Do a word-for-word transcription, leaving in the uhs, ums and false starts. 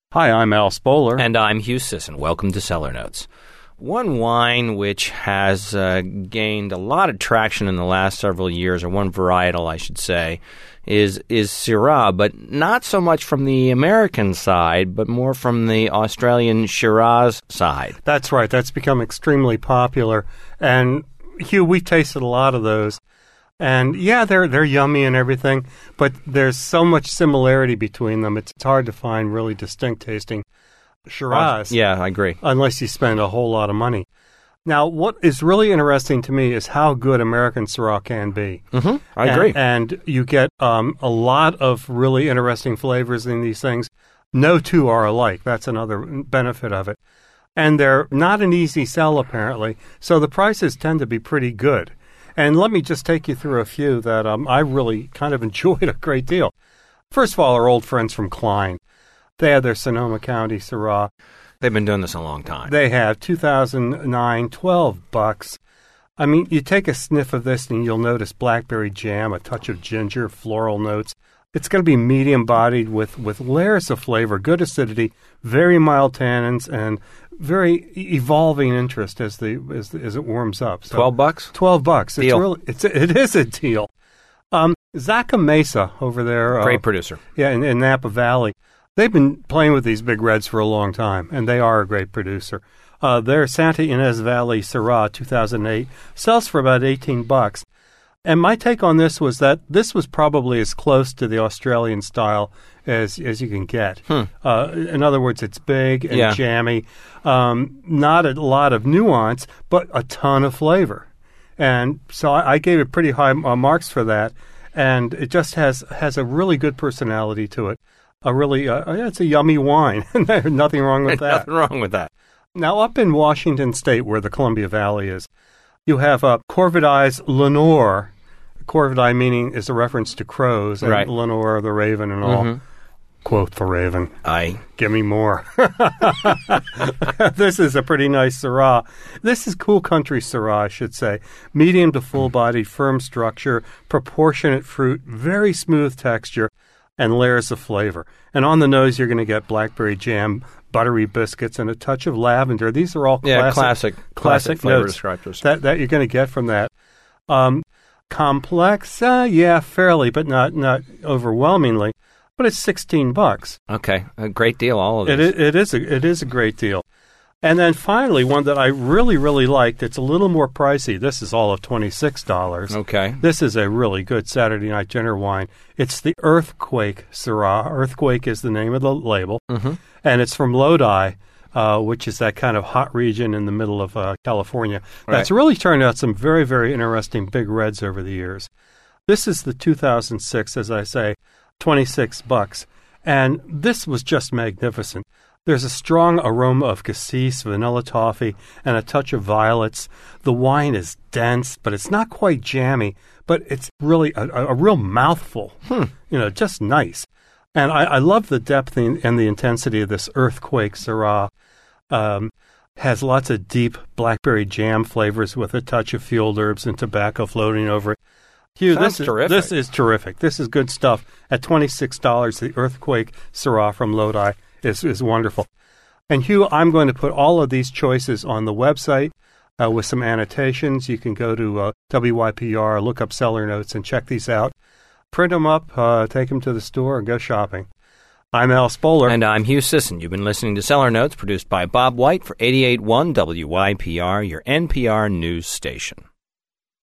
Hi, I'm Al Spoler. And I'm Hugh Sisson. Welcome to Cellar Notes. One wine which has uh, gained a lot of traction in the last several years, or one varietal, I should say, is is Syrah, but not so much from the American side, but more from the Australian Shiraz side. That's right. That's become extremely popular. And, Hugh, we've tasted a lot of those. And, yeah, they're they're yummy and everything, but there's so much similarity between them, it's hard to find really distinct tasting Shiraz. Uh, yeah, I agree. Unless you spend a whole lot of money. Now, what is really interesting to me is how good American Syrah can be. Mm-hmm. I and, agree. And you get um, a lot of really interesting flavors in these things. No two are alike. That's another benefit of it. And they're not an easy sell, apparently, so the prices tend to be pretty good. And let me just take you through a few that um, I really kind of enjoyed a great deal. First of all, our old friends from Klein. They had their Sonoma County Syrah. They've been doing this a long time. They have, two thousand nine, twelve bucks. I mean, you take a sniff of this and you'll notice blackberry jam, a touch of ginger, floral notes. It's going to be medium-bodied with, with layers of flavor, good acidity, very mild tannins, and very evolving interest as the as, the, as it warms up. So, Twelve bucks. Twelve bucks. It's Deal. really, it's it is a deal. Um, Zaca Mesa over there, Great uh, producer. yeah, in, in Napa Valley. They've been playing with these big reds for a long time, and they are a great producer. Uh, their Santa Ynez Valley Syrah, two thousand eight, sells for about eighteen bucks. And my take on this was that this was probably as close to the Australian style as as you can get. Hmm. Uh, in other words, it's big and Yeah. jammy, um, not a lot of nuance, but a ton of flavor. And so I, I gave it pretty high uh, marks for that, and it just has has a really good personality to it. A really, uh, yeah, it's a yummy wine. There's nothing wrong with that. Nothing wrong with that. Now, up in Washington State, where the Columbia Valley is, you have uh, Corvidae's Lenore. Corvidae meaning is a reference to crows, and Right. Lenore, the raven and all. Mm-hmm. Quote the raven. I. Give me more. This is a pretty nice Syrah. This is cool country Syrah, I should say. Medium to full-bodied, firm structure, proportionate fruit, very smooth texture, and layers of flavor. And on the nose, you're going to get blackberry jam, buttery biscuits, and a touch of lavender. These are all Yeah, classic, classic, classic flavor notes descriptors. that, that you're going to get from that. Um, complex, uh, yeah, fairly, but not not overwhelmingly. But it's sixteen bucks. Okay, a great deal. All of It these. is, it is a it is a great deal. And then finally, one that I really really liked. It's a little more pricey. This is all of twenty six dollars. Okay. This is a really good Saturday night dinner wine. It's the Earthquake Syrah. Earthquake is the name of the label, Mm-hmm. and it's from Lodi, uh, which is that kind of hot region in the middle of uh, California. That's Right. really turned out some very very interesting big reds over the years. This is the two thousand six, as I say, twenty-six bucks, and this was just magnificent. There's a strong aroma of cassis, vanilla toffee, and a touch of violets. The wine is dense, but it's not quite jammy, but it's really a, a, a real mouthful. Hmm. You know, just nice. And I, I love the depth and, and the intensity of this Earthquake Syrah. Um, has lots of deep blackberry jam flavors with a touch of field herbs and tobacco floating over it. Hugh, Sounds this is, terrific. This is terrific. This is good stuff. At twenty-six dollars, the Earthquake Syrah from Lodi is, is wonderful. And Hugh, I'm going to put all of these choices on the website uh, with some annotations. You can go to uh, W Y P R, look up Cellar Notes, and check these out. Print them up, uh, take them to the store, and go shopping. I'm Al Spoler. And I'm Hugh Sisson. You've been listening to Cellar Notes, produced by Bob White for eighty-eight point one W Y P R, your N P R news station.